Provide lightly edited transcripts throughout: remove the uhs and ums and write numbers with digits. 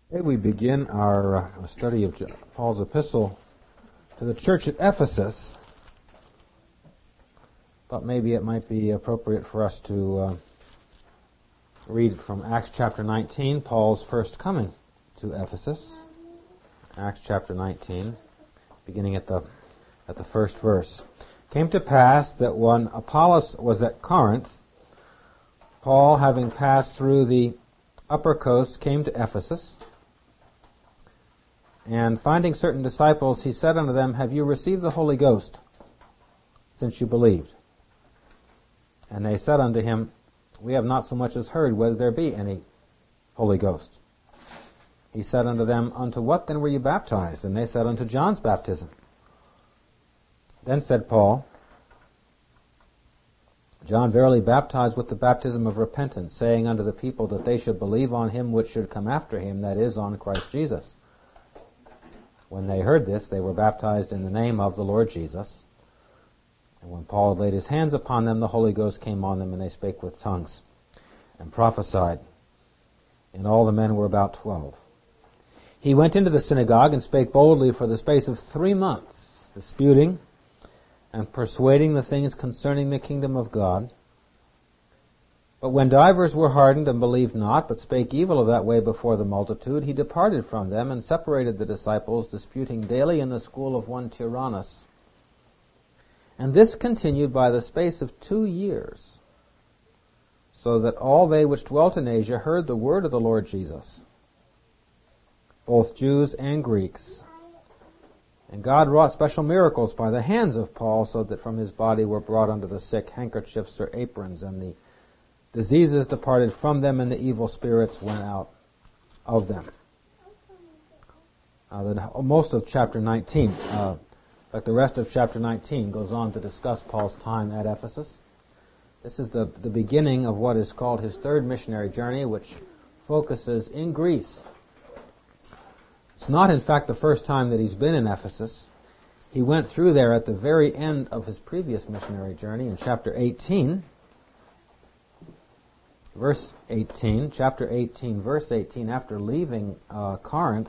Today we begin our study of Paul's epistle to the church at Ephesus. Thought maybe it might be appropriate for us to read from Acts chapter 19, Paul's first coming to Ephesus. Acts chapter 19, beginning at the first verse. Came to pass that when Apollos was at Corinth, Paul, having passed through the upper coast, came to Ephesus. And finding certain disciples, he said unto them, Have you received the Holy Ghost, since you believed? And they said unto him, We have not so much as heard whether there be any Holy Ghost. He said unto them, Unto what then were you baptized? And they said, Unto John's baptism. Then said Paul, John verily baptized with the baptism of repentance, saying unto the people that they should believe on him which should come after him, that is, on Christ Jesus. When they heard this, they were baptized in the name of the Lord Jesus. And when Paul had laid his hands upon them, the Holy Ghost came on them, and they spake with tongues and prophesied. And all the men were about 12. He went into the synagogue and spake boldly for the space of 3 months, disputing and persuading the things concerning the kingdom of God. But when divers were hardened and believed not, but spake evil of that way before the multitude, he departed from them and separated the disciples, disputing daily in the school of one Tyrannus. And this continued by the space of 2 years, so that all they which dwelt in Asia heard the word of the Lord Jesus, both Jews and Greeks. And God wrought special miracles by the hands of Paul, so that from his body were brought unto the sick handkerchiefs or aprons, and the diseases departed from them, and the evil spirits went out of them. Most of chapter 19, the rest of chapter 19 goes on to discuss Paul's time at Ephesus. This is the beginning of what is called his third missionary journey, which focuses in Greece. It's not, in fact, the first time that he's been in Ephesus. He went through there at the very end of his previous missionary journey in chapter 18. Verse 18, chapter 18, verse 18, after leaving Corinth,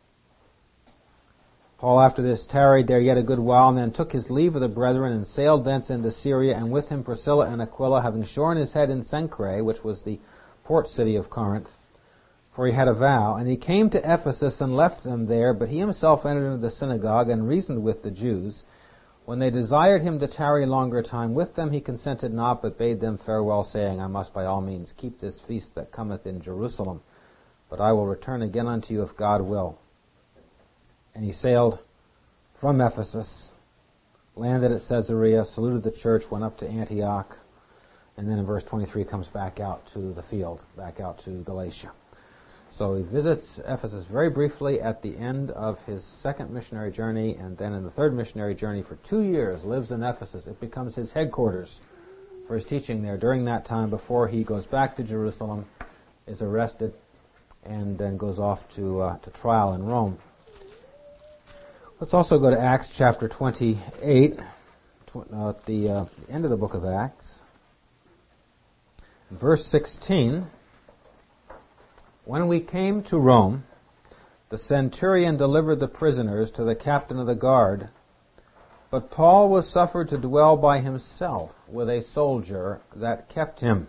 Paul after this tarried there yet a good while, and then took his leave of the brethren, and sailed thence into Syria, and with him Priscilla and Aquila, having shorn his head in Cenchreae, which was the port city of Corinth, for he had a vow. And he came to Ephesus and left them there, but he himself entered into the synagogue, and reasoned with the Jews. When they desired him to tarry longer time with them, he consented not, but bade them farewell, saying, I must by all means keep this feast that cometh in Jerusalem, but I will return again unto you if God will. And he sailed from Ephesus, landed at Caesarea, saluted the church, went up to Antioch, and then in verse 23 comes back out to the field, back out to Galatia. So he visits Ephesus very briefly at the end of his second missionary journey, and then in the third missionary journey for 2 years lives in Ephesus. It becomes his headquarters for his teaching there during that time before he goes back to Jerusalem, is arrested, and then goes off to trial in Rome. Let's also go to Acts chapter 28, at the end of the book of Acts. Verse 16, When we came to Rome, the centurion delivered the prisoners to the captain of the guard, but Paul was suffered to dwell by himself with a soldier that kept him.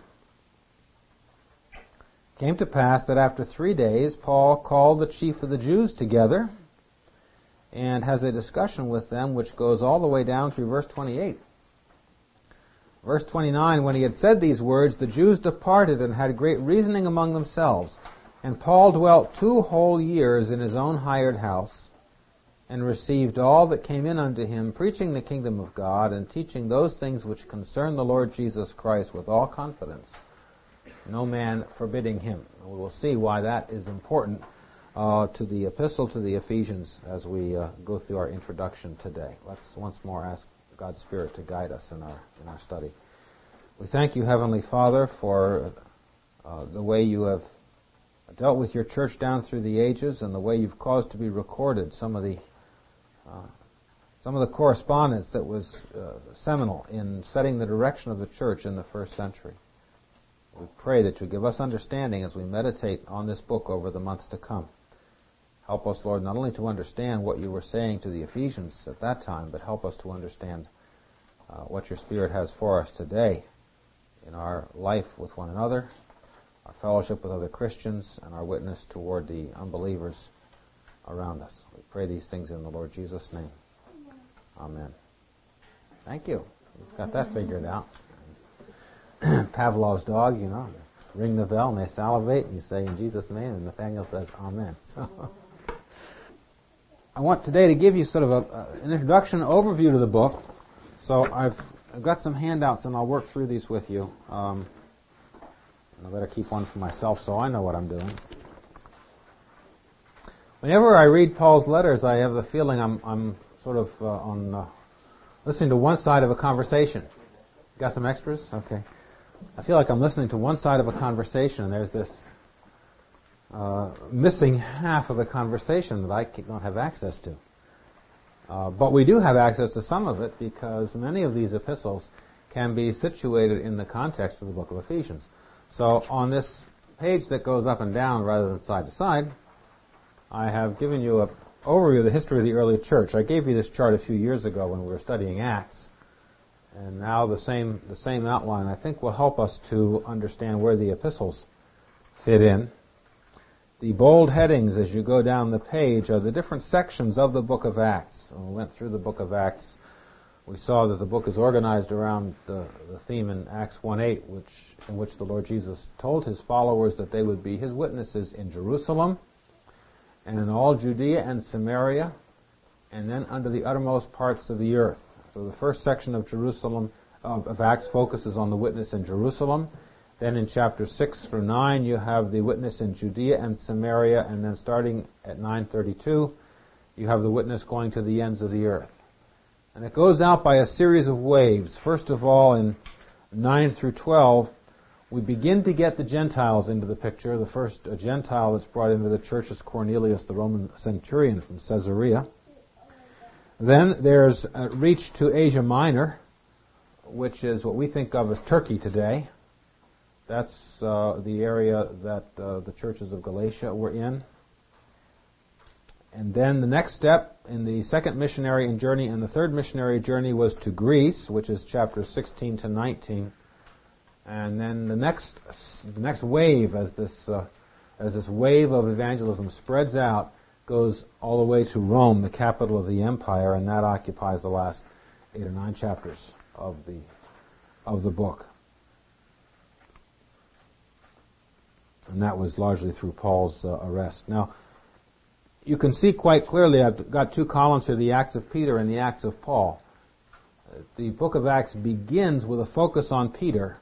It came to pass that after 3 days Paul called the chief of the Jews together, and has a discussion with them which goes all the way down through verse 28. Verse 29, When he had said these words, the Jews departed and had great reasoning among themselves. And Paul dwelt 2 whole years in his own hired house, and received all that came in unto him, preaching the kingdom of God, and teaching those things which concern the Lord Jesus Christ with all confidence, no man forbidding him. We will see why that is important to the epistle to the Ephesians as we go through our introduction today. Let's once more ask God's Spirit to guide us in our study. We thank you, Heavenly Father, for the way you have dealt with your church down through the ages, and the way you've caused to be recorded some of the correspondence that was seminal in setting the direction of the church in the first century. We pray that you give us understanding as we meditate on this book over the months to come. Help us, Lord, not only to understand what you were saying to the Ephesians at that time, but help us to understand what your Spirit has for us today in our life with one another, our fellowship with other Christians, and our witness toward the unbelievers around us. We pray these things in the Lord Jesus' name. Amen. Thank you. He's got that figured out. Pavlov's dog, ring the bell and they salivate and you say in Jesus' name and Nathaniel says Amen. So I want today to give you sort of an introduction, overview to the book. So I've got some handouts and I'll work through these with you. I better keep one for myself so I know what I'm doing. Whenever I read Paul's letters, I have the feeling I'm sort of listening to one side of a conversation. Got some extras? Okay. I feel like I'm listening to one side of a conversation and there's this missing half of the conversation that I don't have access to. But we do have access to some of it because many of these epistles can be situated in the context of the book of Ephesians. So on this page that goes up and down rather than side to side, I have given you an overview of the history of the early church. I gave you this chart a few years ago when we were studying Acts. And now the same outline, I think, will help us to understand where the epistles fit in. The bold headings as you go down the page are the different sections of the book of Acts. When we went through the book of Acts, we saw that the book is organized around the theme in Acts 1:8, in which the Lord Jesus told his followers that they would be his witnesses in Jerusalem and in all Judea and Samaria, and then unto the uttermost parts of the earth. So the first section of of Acts focuses on the witness in Jerusalem. Then in chapters 6 through 9, you have the witness in Judea and Samaria, and then starting at 9:32, you have the witness going to the ends of the earth. And it goes out by a series of waves. First of all, in 9 through 12, we begin to get the Gentiles into the picture. The first Gentile that's brought into the church is Cornelius, the Roman centurion from Caesarea. Then there's a reach to Asia Minor, which is what we think of as Turkey today. That's the area that the churches of Galatia were in. And then the next step in the second missionary journey and the third missionary journey was to Greece, which is chapters 16 to 19. And then the next wave, as this wave of evangelism spreads out, goes all the way to Rome, the capital of the empire, and that occupies the last 8 or 9 chapters of the book. And that was largely through Paul's arrest. Now, you can see quite clearly, I've got 2 columns here, the Acts of Peter and the Acts of Paul. The book of Acts begins with a focus on Peter.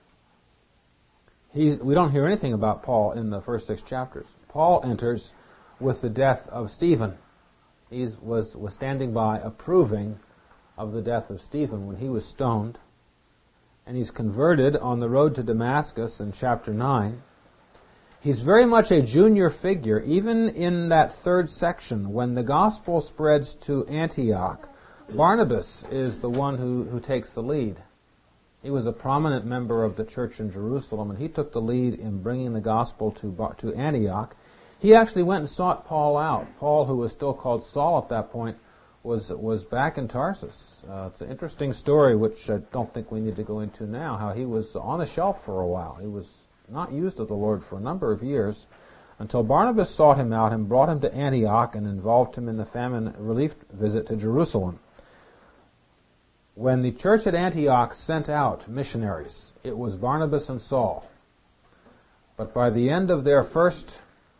We don't hear anything about Paul in the first 6 chapters. Paul enters with the death of Stephen. He was standing by approving of the death of Stephen when he was stoned. And he's converted on the road to Damascus in chapter 9. He's very much a junior figure, even in that third section. When the gospel spreads to Antioch, Barnabas is the one who takes the lead. He was a prominent member of the church in Jerusalem, and he took the lead in bringing the gospel to Antioch. He actually went and sought Paul out. Paul, who was still called Saul at that point, was back in Tarsus. It's an interesting story, which I don't think we need to go into now, how he was on the shelf for a while. He was not used of the Lord for a number of years, until Barnabas sought him out and brought him to Antioch and involved him in the famine relief visit to Jerusalem. When the church at Antioch sent out missionaries, it was Barnabas and Saul. But by the end of their first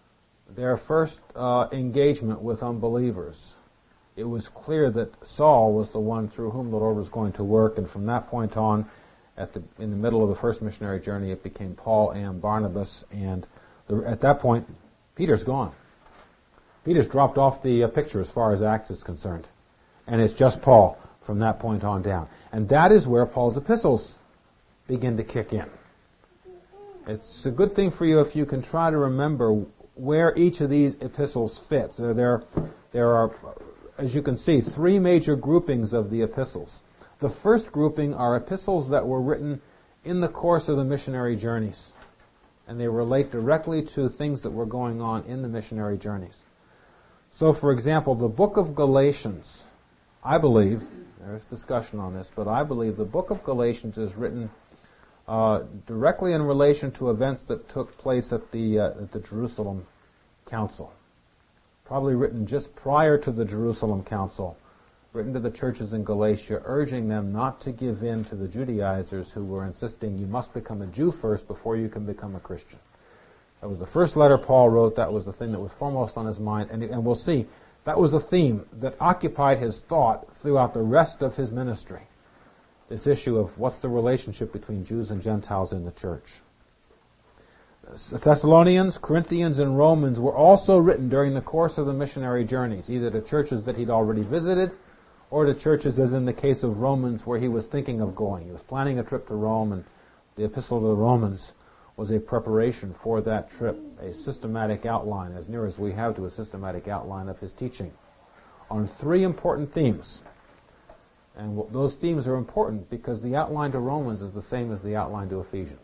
engagement with unbelievers, it was clear that Saul was the one through whom the Lord was going to work, and from that point on, in the middle of the first missionary journey, it became Paul and Barnabas, and at that point, Peter's gone. Peter's dropped off the picture as far as Acts is concerned, and it's just Paul from that point on down. And that is where Paul's epistles begin to kick in. It's a good thing for you if you can try to remember where each of these epistles fits. There are, as you can see, 3 major groupings of the epistles. The first grouping are epistles that were written in the course of the missionary journeys, and they relate directly to things that were going on in the missionary journeys. So, for example, the book of Galatians, I believe, there's discussion on this, but I believe the book of Galatians is written directly in relation to events that took place at the Jerusalem Council. Probably written just prior to the Jerusalem Council, written to the churches in Galatia, urging them not to give in to the Judaizers who were insisting you must become a Jew first before you can become a Christian. That was the first letter Paul wrote. That was the thing that was foremost on his mind. And we'll see, that was a theme that occupied his thought throughout the rest of his ministry. This issue of what's the relationship between Jews and Gentiles in the church. Thessalonians, Corinthians, and Romans were also written during the course of the missionary journeys, either to churches that he'd already visited or to churches, as in the case of Romans, where he was thinking of going. He was planning a trip to Rome, and the Epistle to the Romans was a preparation for that trip, a systematic outline, as near as we have to a systematic outline of his teaching, on three important themes. And those themes are important because the outline to Romans is the same as the outline to Ephesians.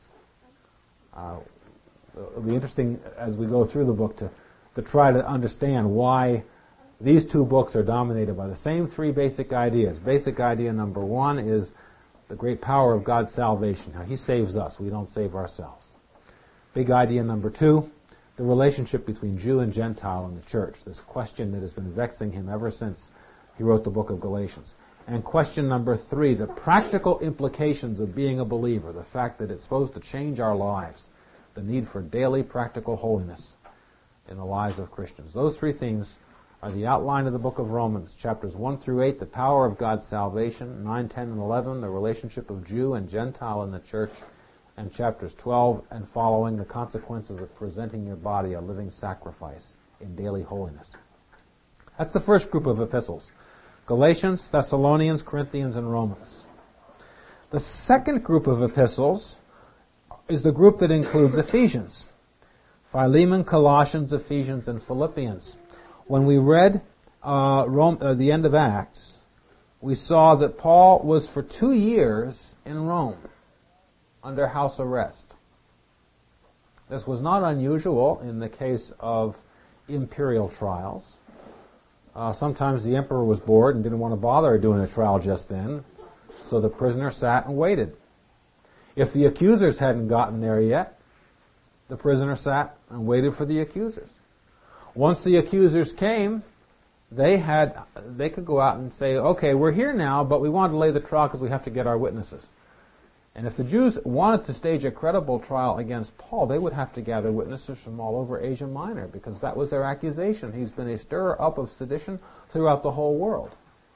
It'll be interesting as we go through the book to try to understand why these two books are dominated by the same three basic ideas. Basic idea number one is the great power of God's salvation, how He saves us. We don't save ourselves. Big idea number two, the relationship between Jew and Gentile in the church, this question that has been vexing him ever since he wrote the book of Galatians. And question number three, the practical implications of being a believer, the fact that it's supposed to change our lives, the need for daily practical holiness in the lives of Christians. Those three themes are the outline of the book of Romans, chapters 1 through 8, the power of God's salvation, 9, 10, and 11, the relationship of Jew and Gentile in the church, and chapters 12 and following, the consequences of presenting your body a living sacrifice in daily holiness. That's the first group of epistles: Galatians, Thessalonians, Corinthians, and Romans. The second group of epistles is the group that includes Ephesians. Philemon, Colossians, Ephesians, and Philippians. When we read the end of Acts, we saw that Paul was for 2 years in Rome under house arrest. This was not unusual in the case of imperial trials. Sometimes the emperor was bored and didn't want to bother doing a trial just then, so the prisoner sat and waited. If the accusers hadn't gotten there yet, the prisoner sat and waited for the accusers. Once the accusers came, they could go out and say, okay, we're here now, but we want to delay the trial because we have to get our witnesses. And if the Jews wanted to stage a credible trial against Paul, they would have to gather witnesses from all over Asia Minor, because that was their accusation. He's been a stirrer up of sedition throughout the whole world.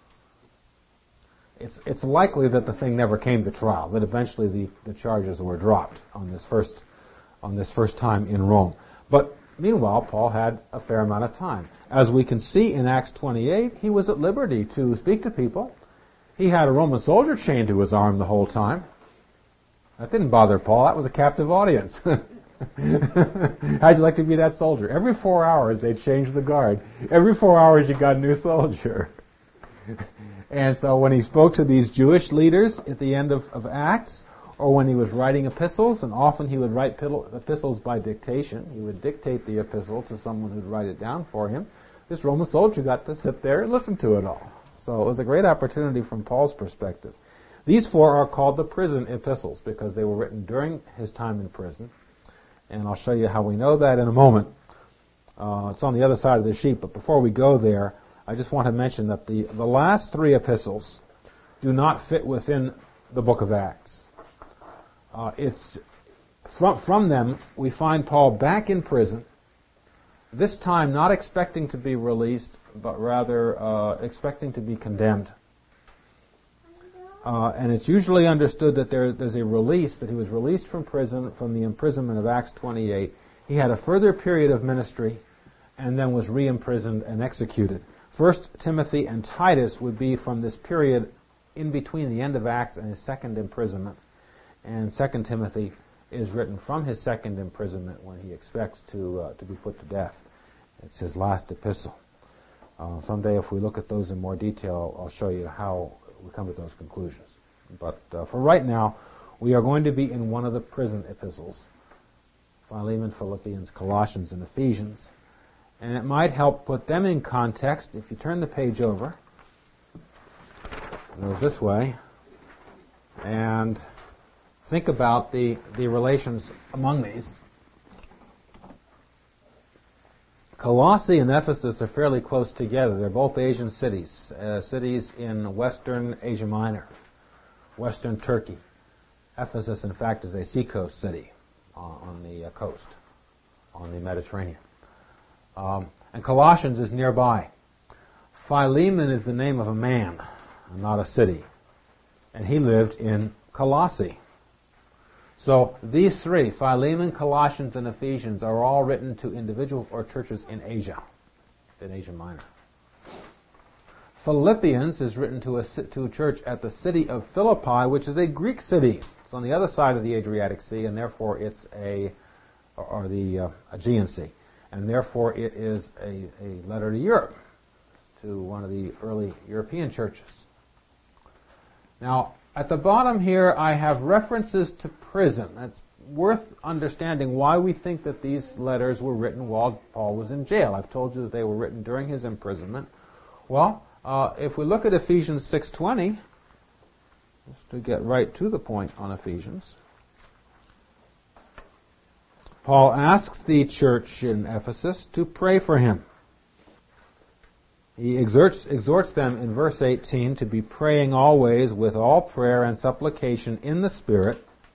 It's likely that the thing never came to trial, that eventually the charges were dropped on this first time in Rome. But meanwhile, Paul had a fair amount of time. As we can see in Acts 28, he was at liberty to speak to people. He had a Roman soldier chained to his arm the whole time. That didn't bother Paul. That was a captive audience. How'd you like to be that soldier? Every 4 hours they'd change the guard. Every 4 hours you got a new soldier. And so when he spoke to these Jewish leaders at the end of Acts, or when he was writing epistles, and often he would write epistles by dictation, he would dictate the epistle to someone who'd write it down for him, this Roman soldier got to sit there and listen to it all. So it was a great opportunity from Paul's perspective. These four are called the prison epistles because they were written during his time in prison. And I'll show you how we know that in a moment. It's on the other side of the sheet, but before we go there, I just want to mention that the last three epistles do not fit within the book of Acts. It's from them we find Paul back in prison, this time not expecting to be released, but rather expecting to be condemned. And it's usually understood that there's a release, that he was released from prison, from the imprisonment of Acts 28. He had a further period of ministry and then was re-imprisoned and executed. 1 Timothy and Titus would be from this period in between the end of Acts and his second imprisonment. And 2 Timothy is written from his second imprisonment when he expects to be put to death. It's his last epistle. Someday if we look at those in more detail, I'll show you how we come to those conclusions. But for right now, we are going to be in one of the prison epistles: Philemon, Philippians, Colossians, and Ephesians. And it might help put them in context if you turn the page over. It goes this way. And think about the relations among these. Colossae and Ephesus are fairly close together. They're both Asian cities, cities in western Asia Minor, western Turkey. Ephesus, in fact, is a seacoast city on the coast, on the Mediterranean. And Colossians is nearby. Philemon is the name of a man, not a city. And he lived in Colossae. So these three, Philemon, Colossians, and Ephesians, are all written to individuals or churches in Asia Minor. Philippians is written to a church at the city of Philippi, which is a Greek city. It's on the other side of the Adriatic Sea, and therefore it's the Aegean Sea. And therefore it is a letter to Europe, to one of the early European churches. Now, at the bottom here, I have references to prison. It's worth understanding why we think that these letters were written while Paul was in jail. I've told you that they were written during his imprisonment. Well, if we look at Ephesians 6:20, just to get right to the point on Ephesians, Paul asks the church in Ephesus to pray for him. He exhorts them in verse 18 to be praying always with all prayer and supplication in the Spirit,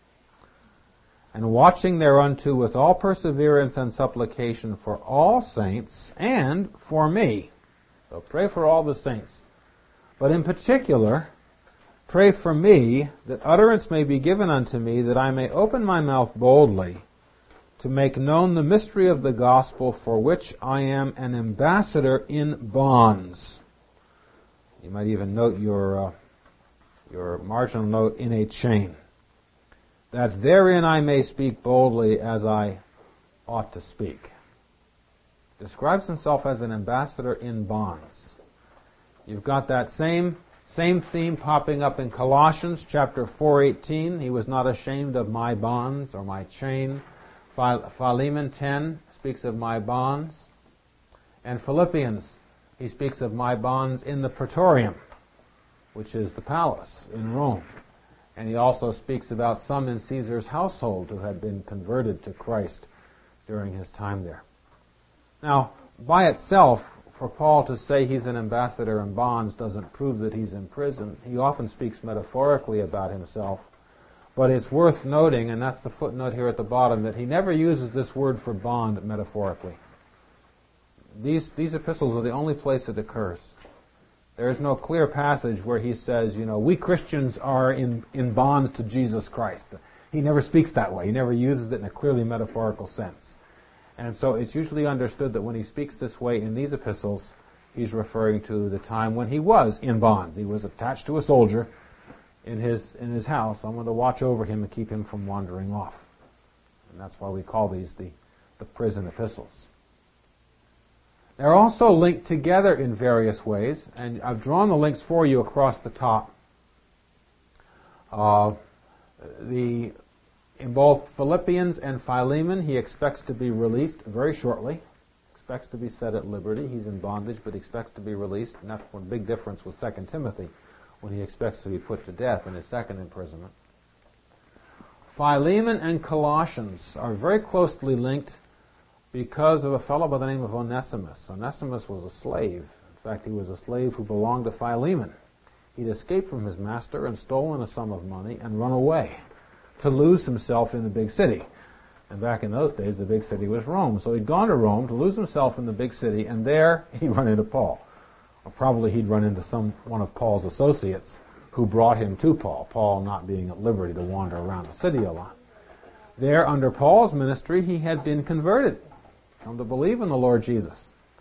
and watching thereunto with all perseverance and supplication for all saints and for me. So pray for all the saints. But in particular, pray for me, that utterance may be given unto me, that I may open my mouth boldly, to make known the mystery of the gospel, for which I am an ambassador in bonds. You might even note your marginal note, in a chain. That therein I may speak boldly as I ought to speak. Describes himself as an ambassador in bonds. You've got that same theme popping up in Colossians chapter 4:18. He was not ashamed of my bonds or my chain. Philemon 10 speaks of my bonds. And Philippians, he speaks of my bonds in the Praetorium, which is the palace in Rome. And he also speaks about some in Caesar's household who had been converted to Christ during his time there. Now, by itself, for Paul to say he's an ambassador in bonds doesn't prove that he's in prison. He often speaks metaphorically about himself. But it's worth noting, and that's the footnote here at the bottom, that he never uses this word for bond metaphorically. These epistles are the only place it occurs. There is no clear passage where he says, we Christians are in bonds to Jesus Christ. He never speaks that way. He never uses it in a clearly metaphorical sense. And so it's usually understood that when he speaks this way in these epistles, he's referring to the time when he was in bonds. He was attached to a soldier in his house, someone to watch over him and keep him from wandering off. And that's why we call these the prison epistles. They're also linked together in various ways, and I've drawn the links for you across the top. In both Philippians and Philemon, he expects to be released very shortly. Expects to be set at liberty. He's in bondage, but expects to be released. And that's one big difference with 2 Timothy, when he expects to be put to death in his second imprisonment. Philemon and Colossians are very closely linked because of a fellow by the name of Onesimus. Onesimus was a slave. In fact, he was a slave who belonged to Philemon. He'd escaped from his master and stolen a sum of money and run away to lose himself in the big city. And back in those days, the big city was Rome. So he'd gone to Rome to lose himself in the big city, and there he'd run into Paul. Or probably he'd run into one of Paul's associates who brought him to Paul, Paul not being at liberty to wander around the city a lot. There, under Paul's ministry, he had been converted, come to believe in the Lord Jesus.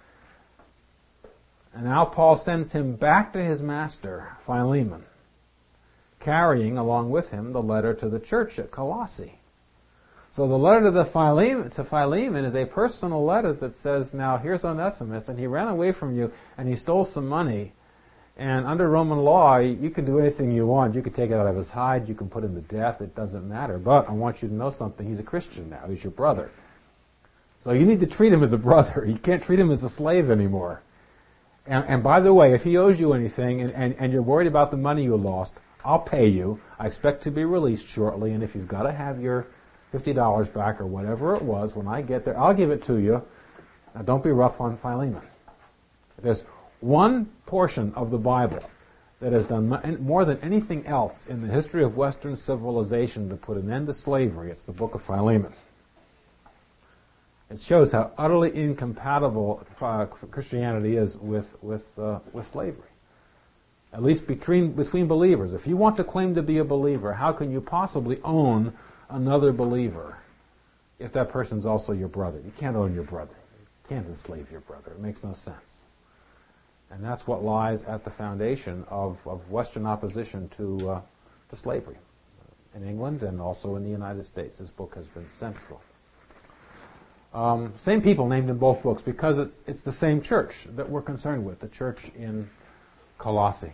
And now Paul sends him back to his master, Philemon, carrying along with him the letter to the church at Colossae. So the letter to Philemon is a personal letter that says, now here's Onesimus, and he ran away from you, and he stole some money. And under Roman law, you can do anything you want. You can take it out of his hide, you can put him to death, it doesn't matter. But I want you to know something, he's a Christian now, he's your brother. So you need to treat him as a brother. You can't treat him as a slave anymore. And by the way, if he owes you anything and you're worried about the money you lost, I'll pay you. I expect to be released shortly, and if you've got to have your $50 back or whatever it was, when I get there, I'll give it to you. Now don't be rough on Philemon. There's one portion of the Bible that has done more than anything else in the history of Western civilization to put an end to slavery. It's the book of Philemon. It shows how utterly incompatible Christianity is with slavery. At least between believers. If you want to claim to be a believer, how can you possibly own another believer if that person's also your brother? You can't own your brother. You can't enslave your brother. It makes no sense. And that's what lies at the foundation of Western opposition to slavery in England and also in the United States. This book has been central. Same people named in both books because it's the same church that we're concerned with, the church in Colossae.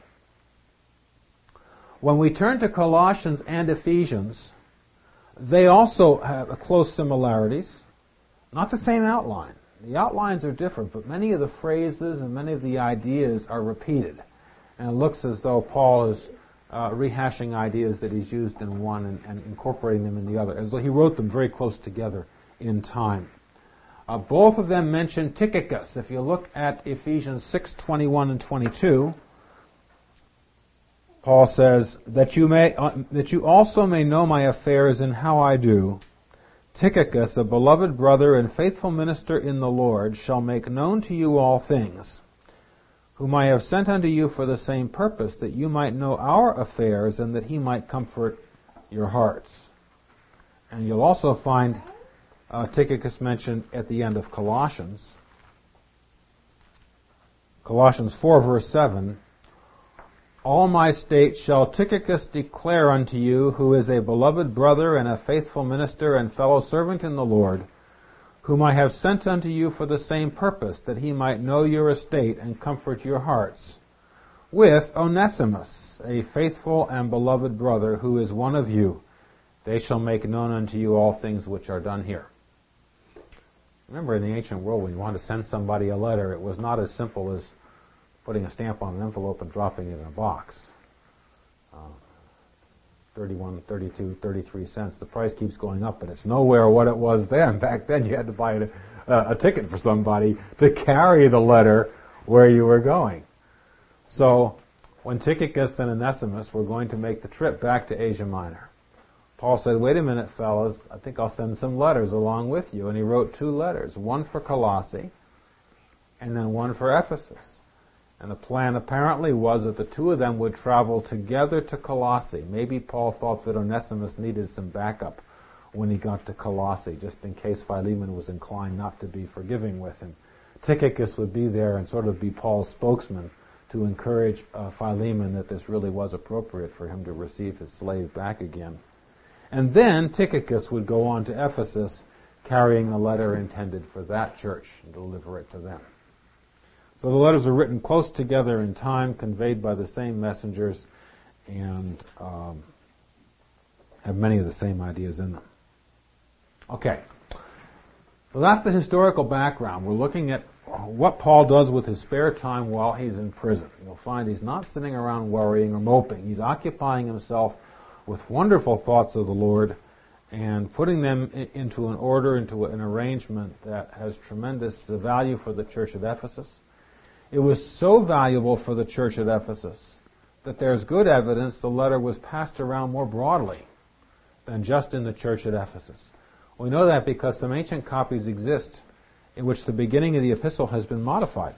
When we turn to Colossians and Ephesians, they also have close similarities, not the same outline. The outlines are different, but many of the phrases and many of the ideas are repeated. And it looks as though Paul is rehashing ideas that he's used in one and incorporating them in the other, as though he wrote them very close together in time. Both of them mention Tychicus. If you look at Ephesians 6:21 and 22, Paul says, that you also may know my affairs and how I do. Tychicus, a beloved brother and faithful minister in the Lord, shall make known to you all things, whom I have sent unto you for the same purpose, that you might know our affairs and that he might comfort your hearts. And you'll also find Tychicus mentioned at the end of Colossians. Colossians 4 verse 7, all my state shall Tychicus declare unto you, who is a beloved brother and a faithful minister and fellow servant in the Lord, whom I have sent unto you for the same purpose, that he might know your estate and comfort your hearts, with Onesimus, a faithful and beloved brother, who is one of you. They shall make known unto you all things which are done here. Remember, in the ancient world, when you wanted to send somebody a letter, it was not as simple as putting a stamp on an envelope and dropping it in a box. 31, 32, 33 cents. The price keeps going up, but it's nowhere what it was then. Back then, you had to buy a ticket for somebody to carry the letter where you were going. So, when Tychicus and Onesimus were going to make the trip back to Asia Minor, Paul said, wait a minute, fellas, I think I'll send some letters along with you. And he wrote 2 letters, one for Colossae and then one for Ephesus. And the plan apparently was that the 2 of them would travel together to Colossae. Maybe Paul thought that Onesimus needed some backup when he got to Colossae, just in case Philemon was inclined not to be forgiving with him. Tychicus would be there and sort of be Paul's spokesman to encourage Philemon that this really was appropriate for him to receive his slave back again. And then Tychicus would go on to Ephesus, carrying the letter intended for that church and deliver it to them. So the letters are written close together in time, conveyed by the same messengers, and have many of the same ideas in them. Okay. So that's the historical background. We're looking at what Paul does with his spare time while he's in prison. You'll find he's not sitting around worrying or moping. He's occupying himself with wonderful thoughts of the Lord and putting them into an order, into an arrangement that has tremendous value for the church at Ephesus. It was so valuable for the church at Ephesus that there's good evidence the letter was passed around more broadly than just in the church at Ephesus. We know that because some ancient copies exist in which the beginning of the epistle has been modified.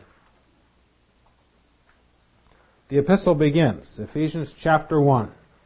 The epistle begins, Ephesians chapter 1.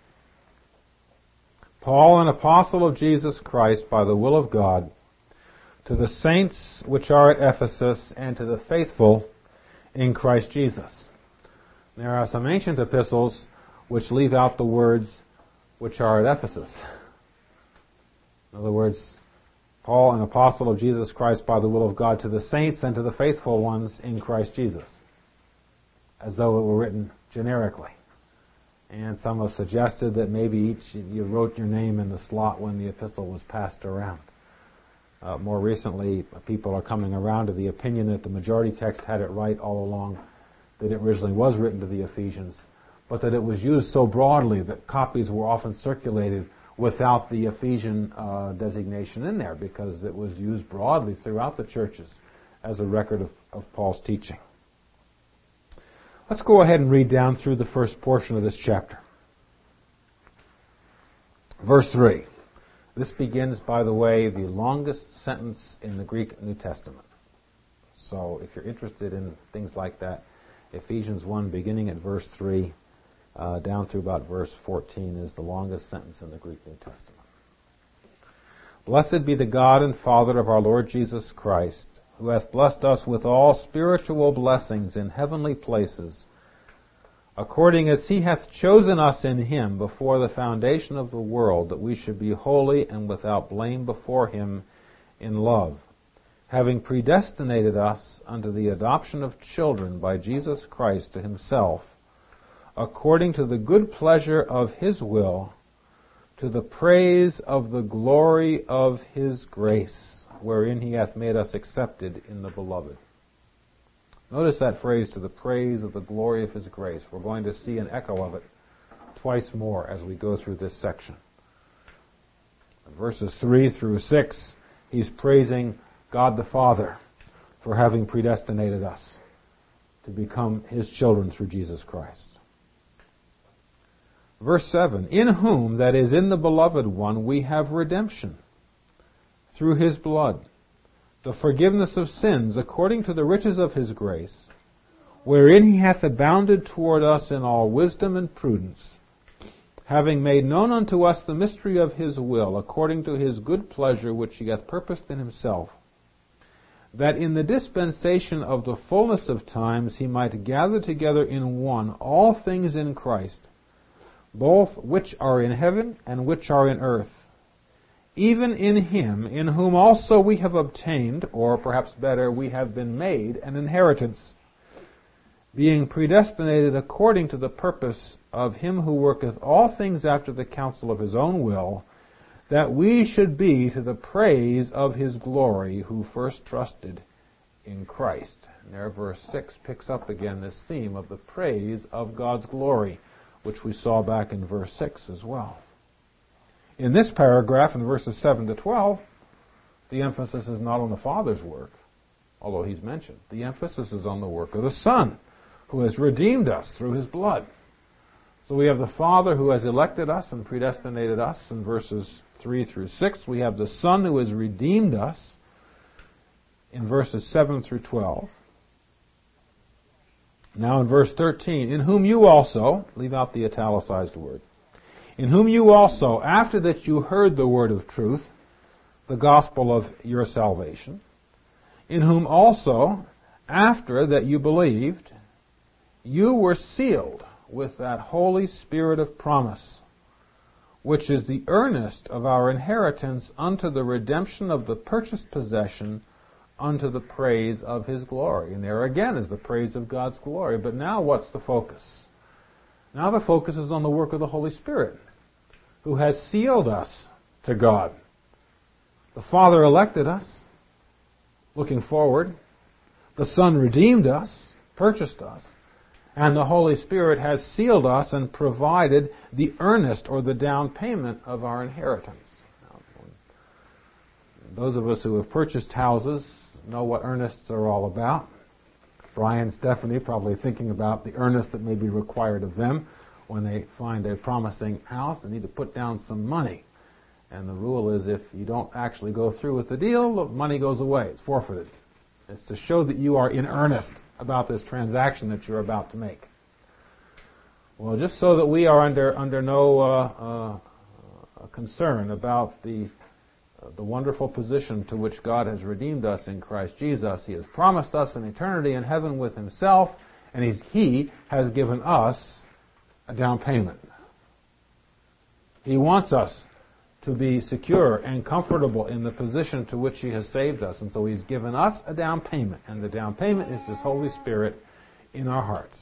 Paul, an apostle of Jesus Christ by the will of God, to the saints which are at Ephesus and to the faithful in Christ Jesus. There are some ancient epistles which leave out the words which are at Ephesus. In other words, Paul, an apostle of Jesus Christ by the will of God, to the saints and to the faithful ones in Christ Jesus, as though it were written generically. And some have suggested that maybe you wrote your name in the slot when the epistle was passed around. More recently, people are coming around to the opinion that the majority text had it right all along, that it originally was written to the Ephesians, but that it was used so broadly that copies were often circulated without the Ephesian designation in there, because it was used broadly throughout the churches as a record of Paul's teaching. Let's go ahead and read down through the first portion of this chapter. Verse 3. This begins, by the way, the longest sentence in the Greek New Testament. So if you're interested in things like that, Ephesians 1, beginning at verse 3, down through about verse 14, is the longest sentence in the Greek New Testament. Blessed be the God and Father of our Lord Jesus Christ, who hath blessed us with all spiritual blessings in heavenly places, according as he hath chosen us in him before the foundation of the world, that we should be holy and without blame before him in love, having predestinated us unto the adoption of children by Jesus Christ to himself, according to the good pleasure of his will, to the praise of the glory of his grace, wherein he hath made us accepted in the beloved. Notice that phrase, to the praise of the glory of his grace. We're going to see an echo of it twice more as we go through this section. Verses 3 through 6, he's praising God the Father for having predestinated us to become his children through Jesus Christ. Verse 7, in whom, that is, in the beloved one, we have redemption through his blood, the forgiveness of sins according to the riches of his grace, wherein he hath abounded toward us in all wisdom and prudence, having made known unto us the mystery of his will, according to his good pleasure which he hath purposed in himself, that in the dispensation of the fullness of times he might gather together in one all things in Christ, both which are in heaven and which are in earth, even in him, in whom also we have obtained, or perhaps better, we have been made an inheritance, being predestinated according to the purpose of him who worketh all things after the counsel of his own will, that we should be to the praise of his glory, who first trusted in Christ. And there, verse 6 picks up again this theme of the praise of God's glory, which we saw back in verse 6 as well. In this paragraph, in verses 7 to 12, the emphasis is not on the Father's work, although he's mentioned. The emphasis is on the work of the Son, who has redeemed us through his blood. So we have the Father who has elected us and predestinated us in verses 3 through 6. We have the Son who has redeemed us in verses 7 through 12. Now in verse 13, in whom you also, leave out the italicized word, in whom you also, after that you heard the word of truth, the gospel of your salvation, in whom also, after that you believed, you were sealed with that Holy Spirit of promise, which is the earnest of our inheritance unto the redemption of the purchased possession, unto the praise of his glory. And there again is the praise of God's glory. But now what's the focus? Now the focus is on the work of the Holy Spirit, who has sealed us to God. The Father elected us, looking forward. The Son redeemed us, purchased us. And the Holy Spirit has sealed us and provided the earnest or the down payment of our inheritance. Now, those of us who have purchased houses know what earnests are all about. Brian and Stephanie probably thinking about the earnest that may be required of them when they find a promising house. They need to put down some money. And the rule is if you don't actually go through with the deal, the money goes away. It's forfeited. It's to show that you are in earnest about this transaction that you're about to make. Well, just so that we are under no concern about the wonderful position to which God has redeemed us in Christ Jesus. He has promised us an eternity in heaven with himself, and He has given us a down payment. He wants us to be secure and comfortable in the position to which He has saved us. And so He's given us a down payment. And the down payment is His Holy Spirit in our hearts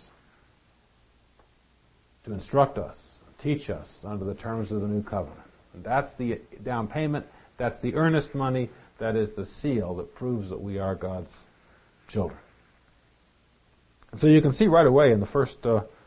to instruct us, teach us under the terms of the new covenant. And that's the down payment. That's the earnest money That is the seal that proves that we are God's children. And so you can see right away in the first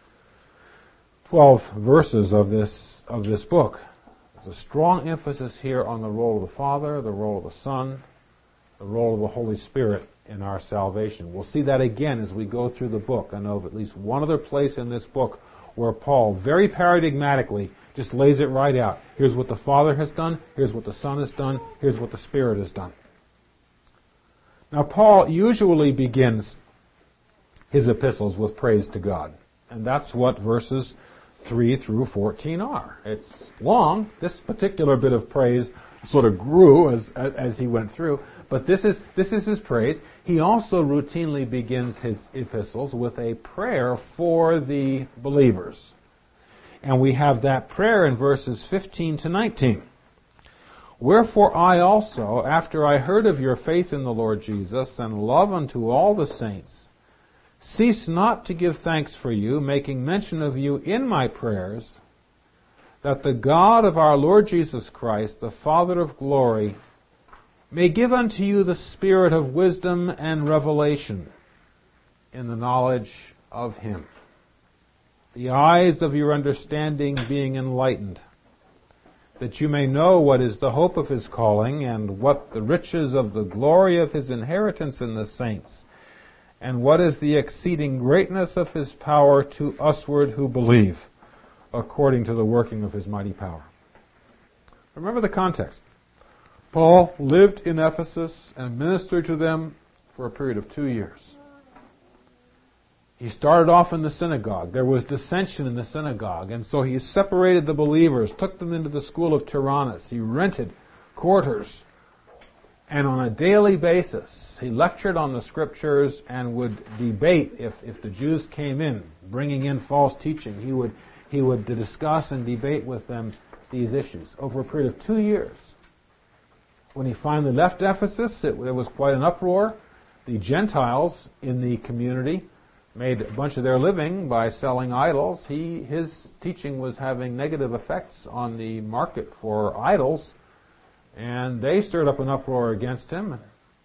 12 verses of this book, there's a strong emphasis here on the role of the Father, the role of the Son, the role of the Holy Spirit in our salvation. We'll see that again as we go through the book. I know of at least one other place in this book where Paul very paradigmatically just lays it right out. Here's what the Father has done, here's what the Son has done, here's what the Spirit has done. Now, Paul usually begins his epistles with praise to God. And that's what verses 3 through 14 are. It's long. This particular bit of praise sort of grew as he went through. But this is his praise. He also routinely begins his epistles with a prayer for the believers. And we have that prayer in verses 15 to 19. Wherefore I also, after I heard of your faith in the Lord Jesus and love unto all the saints, cease not to give thanks for you, making mention of you in my prayers, that the God of our Lord Jesus Christ, the Father of glory, may give unto you the spirit of wisdom and revelation in the knowledge of Him, the eyes of your understanding being enlightened, that you may know what is the hope of His calling, and what the riches of the glory of His inheritance in the saints, and what is the exceeding greatness of His power to usward who believe, according to the working of His mighty power. Remember the context. Paul lived in Ephesus and ministered to them for a period of 2 years. He started off in the synagogue. There was dissension in the synagogue, and so he separated the believers, took them into the school of Tyrannus. He rented quarters, and on a daily basis, he lectured on the Scriptures and would debate if the Jews came in, bringing in false teaching. He would discuss and debate with them these issues over a period of 2 years. When he finally left Ephesus, there was quite an uproar. The Gentiles in the community made a bunch of their living by selling idols. His teaching was having negative effects on the market for idols, and they stirred up an uproar against him.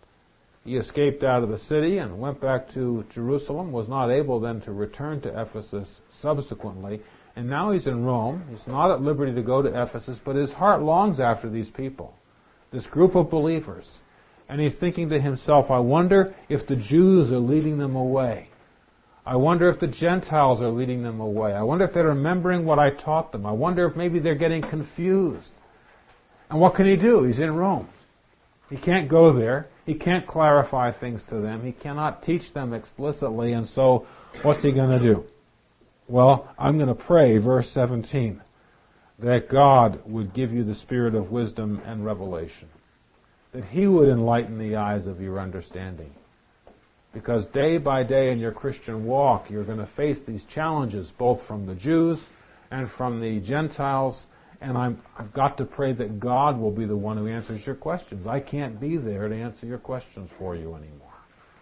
He escaped out of the city and went back to Jerusalem, was not able then to return to Ephesus subsequently, and now he's in Rome. He's not at liberty to go to Ephesus, but his heart longs after these people, this group of believers. And he's thinking to himself, I wonder if the Jews are leading them away. I wonder if the Gentiles are leading them away. I wonder if they're remembering what I taught them. I wonder if maybe they're getting confused. And what can he do? He's in Rome. He can't go there. He can't clarify things to them. He cannot teach them explicitly. And so, what's he going to do? Well, I'm going to pray, verse 17, that God would give you the spirit of wisdom and revelation, that He would enlighten the eyes of your understanding. Because day by day in your Christian walk, you're going to face these challenges, both from the Jews and from the Gentiles, and I've got to pray that God will be the one who answers your questions. I can't be there to answer your questions for you anymore.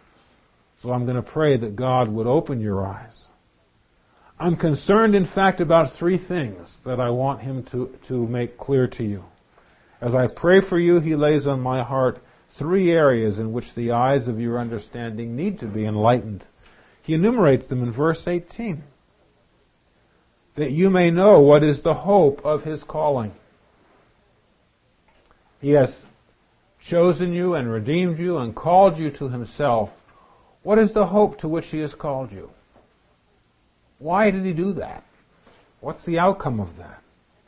So I'm going to pray that God would open your eyes. I'm concerned, in fact, about 3 things that I want Him to make clear to you. As I pray for you, He lays on my heart 3 areas in which the eyes of your understanding need to be enlightened. He enumerates them in verse 18. That you may know what is the hope of His calling. He has chosen you and redeemed you and called you to Himself. What is the hope to which He has called you? Why did He do that? What's the outcome of that?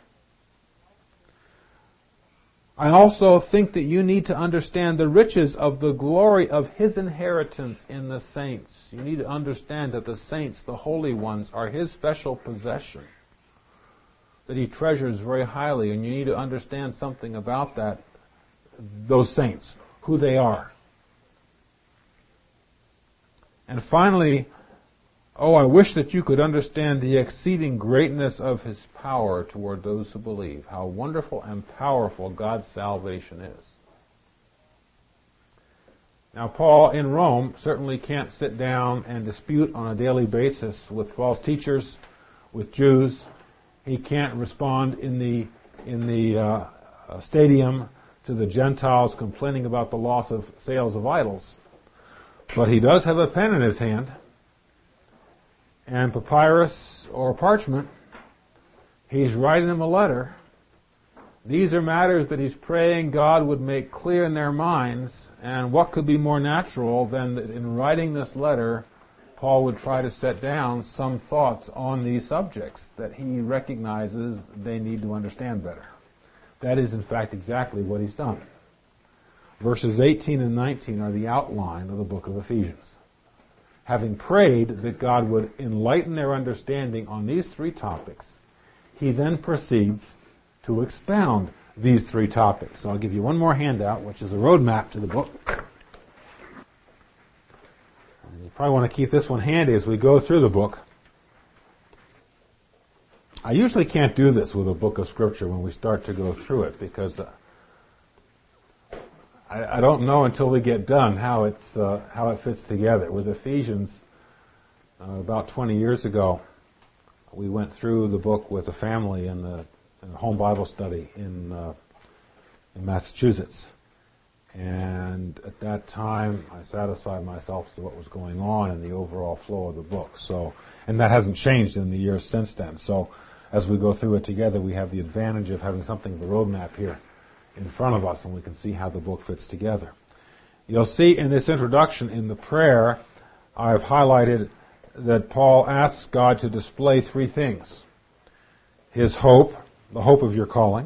I also think that you need to understand the riches of the glory of His inheritance in the saints. You need to understand that the saints, the holy ones, are His special possession, that He treasures very highly, and you need to understand something about that, those saints, who they are. And finally, I wish that you could understand the exceeding greatness of His power toward those who believe. How wonderful and powerful God's salvation is. Now, Paul in Rome certainly can't sit down and dispute on a daily basis with false teachers, with Jews. He can't respond in the stadium to the Gentiles complaining about the loss of sales of idols. But he does have a pen in his hand, and papyrus or parchment. He's writing them a letter. These are matters that he's praying God would make clear in their minds, and what could be more natural than that in writing this letter, Paul would try to set down some thoughts on these subjects that he recognizes they need to understand better. That is, in fact, exactly what he's done. Verses 18 and 19 are the outline of the book of Ephesians. Having prayed that God would enlighten their understanding on these three topics, he then proceeds to expound these three topics. So I'll give you one more handout, which is a roadmap to the book. And you probably want to keep this one handy as we go through the book. I usually can't do this with a book of Scripture when we start to go through it, because I don't know until we get done how it fits together. With Ephesians, about 20 years ago, we went through the book with a family in a home Bible study in Massachusetts. And at that time, I satisfied myself as to what was going on in the overall flow of the book. And that hasn't changed in the years since then. So as we go through it together, we have the advantage of having something of a roadmap here in front of us, and we can see how the book fits together. You'll see in this introduction, in the prayer, I've highlighted that Paul asks God to display three things: His hope, the hope of your calling,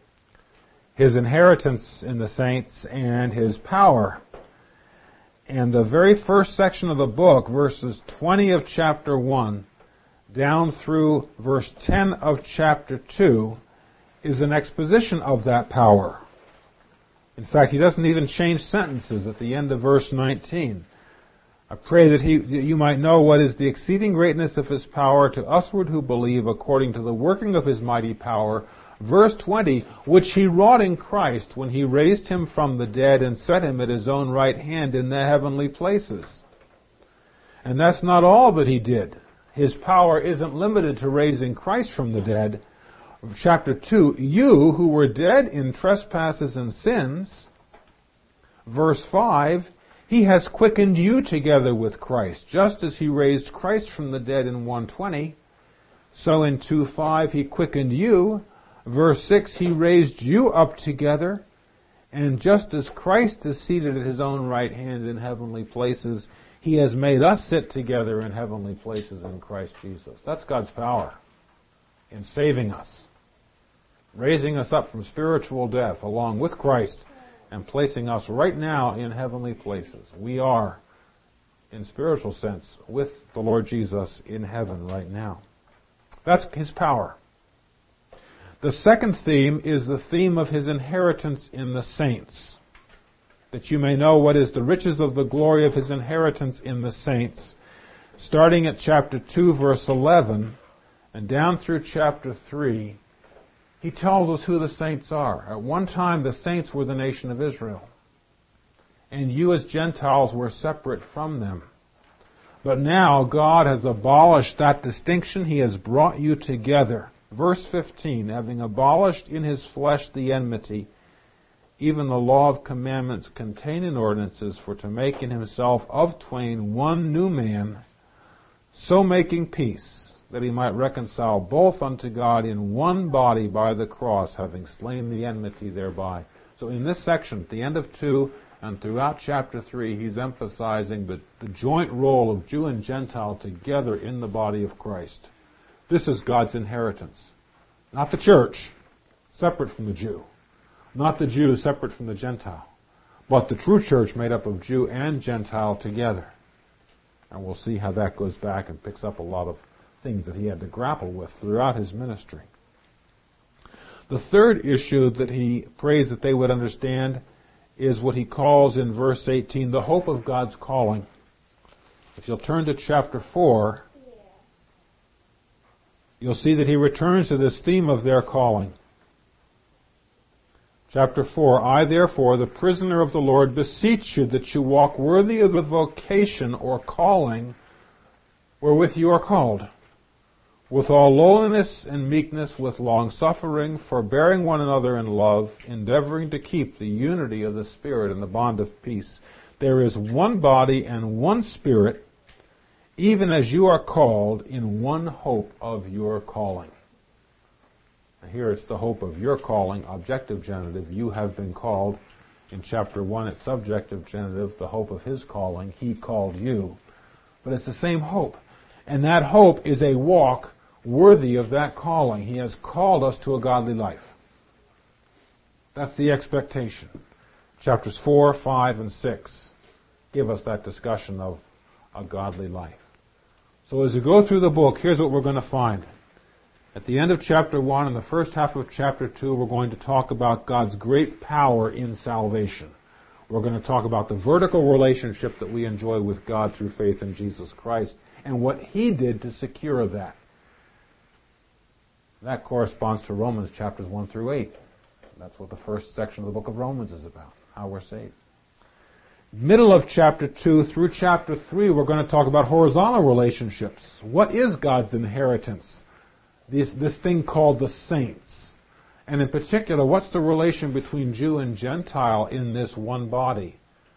His inheritance in the saints, and His power. And the very first section of the book, verses 20 of chapter 1 down through verse 10 of chapter 2, is an exposition of that power. In fact, he doesn't even change sentences at the end of verse 19. I pray that you might know what is the exceeding greatness of His power to usward who believe, according to the working of His mighty power. Verse 20, which He wrought in Christ when He raised Him from the dead and set Him at His own right hand in the heavenly places. And that's not all that He did. His power isn't limited to raising Christ from the dead. Chapter 2, you who were dead in trespasses and sins. Verse 5, He has quickened you together with Christ, just as He raised Christ from the dead in 1:20. So in 2:5 He quickened you. Verse 6, He raised you up together. And just as Christ is seated at His own right hand in heavenly places, He has made us sit together in heavenly places in Christ Jesus. That's God's power in saving us, raising us up from spiritual death along with Christ, and placing us right now in heavenly places. We are, in spiritual sense, with the Lord Jesus in heaven right now. That's His power. The second theme is the theme of His inheritance in the saints, that you may know what is the riches of the glory of His inheritance in the saints. Starting at chapter 2, verse 11, and down through chapter 3, he tells us who the saints are. At one time, the saints were the nation of Israel, and you as Gentiles were separate from them. But now God has abolished that distinction. He has brought you together. Verse 15, having abolished in His flesh the enmity, even the law of commandments contained in ordinances, for to make in Himself of twain one new man, so making peace, that He might reconcile both unto God in one body by the cross, having slain the enmity thereby. So in this section, at the end of 2 and throughout chapter 3, he's emphasizing the joint role of Jew and Gentile together in the body of Christ. This is God's inheritance. Not the church, separate from the Jew. Not the Jew, separate from the Gentile. But the true church made up of Jew and Gentile together. And we'll see how that goes back and picks up a lot of things that he had to grapple with throughout his ministry. The third issue that he prays that they would understand is what he calls in verse 18, the hope of God's calling. If you'll turn to chapter 4, you'll see that he returns to this theme of their calling. Chapter 4, I therefore, the prisoner of the Lord, beseech you that you walk worthy of the vocation or calling wherewith you are called, with all lowliness and meekness, with long-suffering, forbearing one another in love, endeavoring to keep the unity of the Spirit in the bond of peace. There is one body and one Spirit, even as you are called in one hope of your calling. Now here it's the hope of your calling, objective genitive. You have been called. In chapter 1, it's subjective genitive, the hope of his calling. He called you. But it's the same hope. And that hope is a walk worthy of that calling. He has called us to a godly life. That's the expectation. Chapters 4, 5, and 6 give us that discussion of a godly life. So as we go through the book, here's what we're going to find. At the end of chapter 1 and the first half of chapter 2, we're going to talk about God's great power in salvation. We're going to talk about the vertical relationship that we enjoy with God through faith in Jesus Christ and what He did to secure that. That corresponds to Romans chapters 1 through 8. That's what the first section of the book of Romans is about, how we're saved. Middle of chapter 2 through chapter 3, we're going to talk about horizontal relationships. What is God's inheritance? This thing called the saints. And in particular, what's the relation between Jew and Gentile in this one body?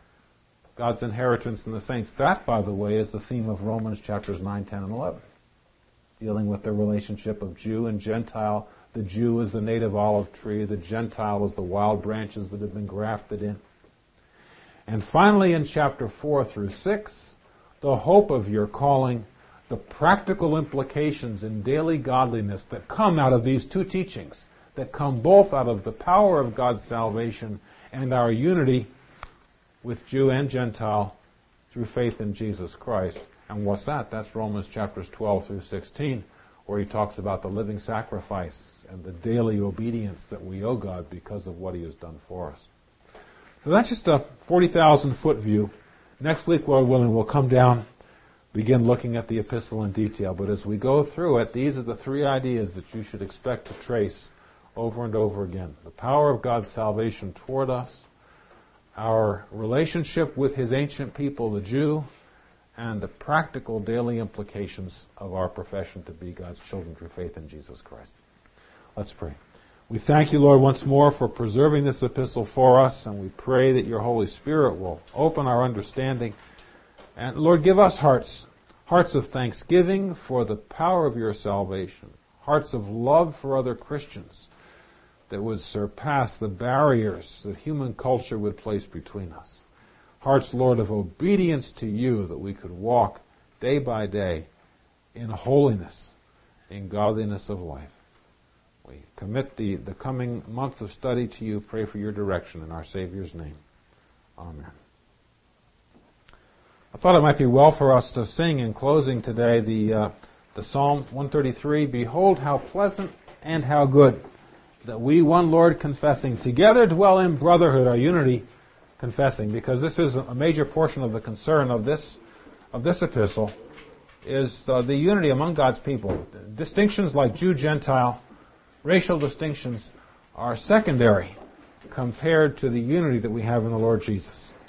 God's inheritance in the saints. That, by the way, is the theme of Romans chapters 9, 10, and 11. Dealing with the relationship of Jew and Gentile. The Jew is the native olive tree. The Gentile is the wild branches that have been grafted in. And finally, in chapter 4 through 6, the hope of your calling, the practical implications in daily godliness that come out of these two teachings, that come both out of the power of God's salvation and our unity with Jew and Gentile through faith in Jesus Christ. And what's that? That's Romans chapters 12 through 16, where he talks about the living sacrifice and the daily obedience that we owe God because of what He has done for us. So that's just a 40,000-foot view. Next week, Lord willing, we'll come down, begin looking at the epistle in detail. But as we go through it, these are the three ideas that you should expect to trace over and over again. The power of God's salvation toward us, our relationship with His ancient people, the Jew, and the practical daily implications of our profession to be God's children through faith in Jesus Christ. Let's pray. We thank you, Lord, once more for preserving this epistle for us, and we pray that your Holy Spirit will open our understanding. And, Lord, give us hearts of thanksgiving for the power of your salvation, hearts of love for other Christians that would surpass the barriers that human culture would place between us. Hearts, Lord, of obedience to you, that we could walk day by day in holiness, in godliness of life. We commit the coming months of study to you, pray for your direction in our Savior's name. Amen. I thought it might be well for us to sing in closing today the Psalm 133, Behold how pleasant and how good that we, one Lord confessing, together dwell in brotherhood, our unity confessing, because this is a major portion of the concern of this epistle, is the unity among God's people. Distinctions like Jew, Gentile, racial distinctions are secondary compared to the unity that we have in the Lord Jesus.